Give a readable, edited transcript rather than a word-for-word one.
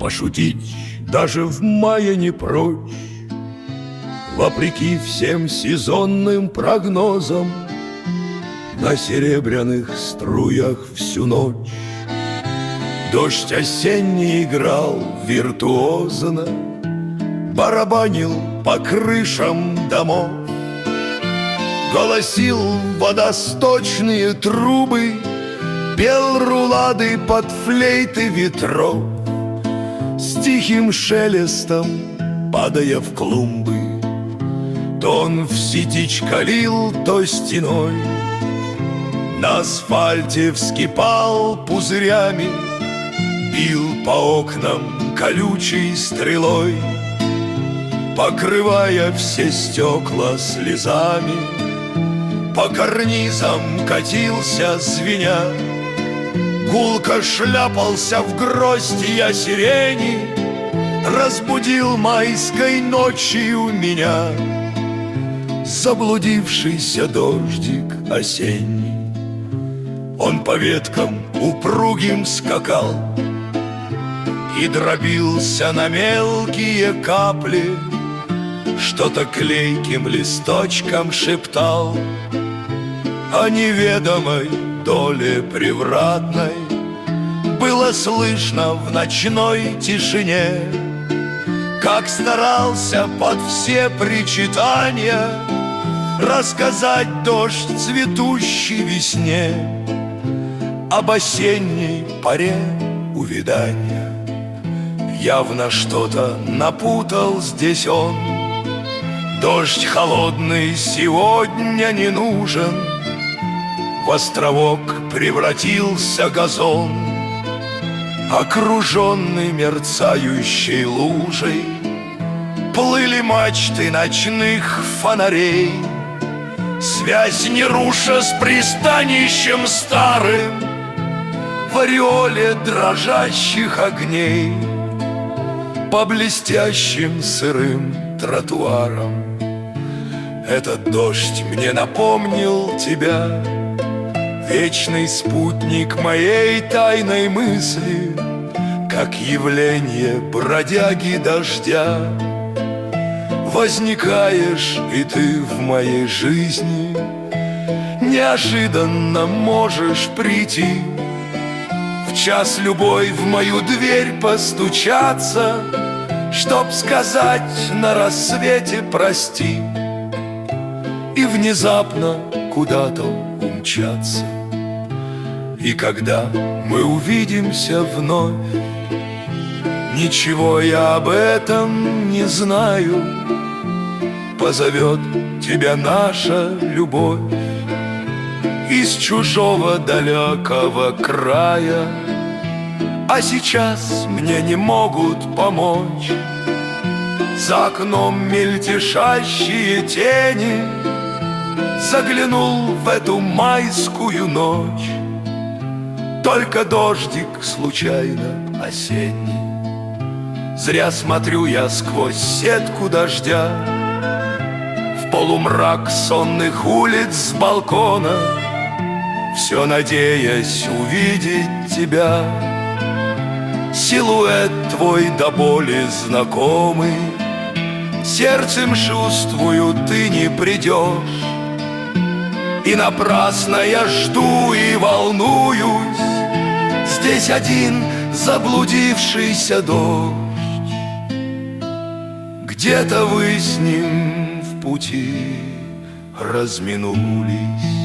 пошутить даже в мае не прочь. Вопреки всем сезонным прогнозам, на серебряных струях всю ночь дождь осенний играл виртуозно, барабанил по крышам домов, голосил водосточные трубы, пел рулады под флейты ветров, с тихим шелестом падая в клумбы. То он в ситич калил, то стеной на асфальте вскипал пузырями, бил по окнам колючей стрелой, покрывая все стекла слезами. По карнизам катился звеня, гулко шляпался в гроздья сирени, разбудил майской ночью меня заблудившийся дождик осенний. Он по веткам упругим скакал и дробился на мелкие капли, что-то клейким листочком шептал о неведомой доле превратной. Было слышно в ночной тишине, как старался под все причитания рассказать дождь цветущей весне об осенней поре увядания. Явно что-то напутал здесь он. Дождь холодный сегодня не нужен, в островок превратился газон, окруженный мерцающей лужей. Плыли мачты ночных фонарей, связь не руша с пристанищем старым, в ореоле дрожащих огней по блестящим сырым тротуарам. Этот дождь мне напомнил тебя, вечный спутник моей тайной мысли, как явление бродяги дождя. Возникаешь и ты в моей жизни, неожиданно можешь прийти, в час любой в мою дверь постучаться, чтоб сказать на рассвете прости и внезапно куда-то умчаться. И когда мы увидимся вновь, ничего я об этом не знаю, позовет тебя наша любовь из чужого далекого края. А сейчас мне не могут помочь за окном мельтешащие тени. Заглянул в эту майскую ночь только дождик случайно осенний. Зря смотрю я сквозь сетку дождя в полумрак сонных улиц с балкона, все надеясь увидеть тебя. Силуэт твой до боли знакомый, сердцем чувствую, ты не придешь. И напрасно я жду и волнуюсь, здесь один заблудившийся дождь. Где-то вы с ним в пути разминулись.